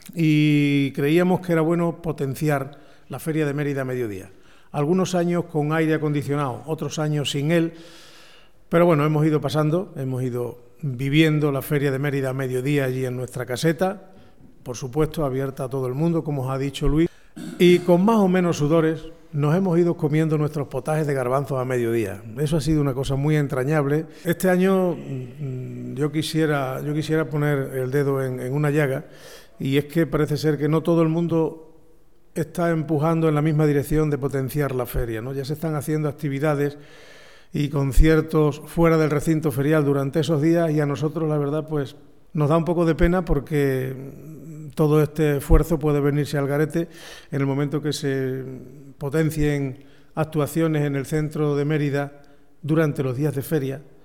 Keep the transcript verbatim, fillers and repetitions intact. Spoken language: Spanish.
y creíamos que era bueno potenciar la Feria de Mérida a mediodía. Algunos años con aire acondicionado, otros años sin él, pero bueno, hemos ido pasando, hemos ido viviendo la Feria de Mérida a mediodía allí en nuestra caseta, por supuesto abierta a todo el mundo, como os ha dicho Luis, y con más o menos sudores nos hemos ido comiendo nuestros potajes de garbanzos a mediodía. Eso ha sido una cosa muy entrañable. Este año yo quisiera, yo quisiera poner el dedo en, en una llaga, y es que parece ser que no todo el mundo está empujando en la misma dirección de potenciar la feria, ¿no? Ya se están haciendo actividades y conciertos fuera del recinto ferial durante esos días, y a nosotros, la verdad, pues nos da un poco de pena porque todo este esfuerzo puede venirse al garete en el momento que se potencien actuaciones en el centro de Mérida durante los días de feria,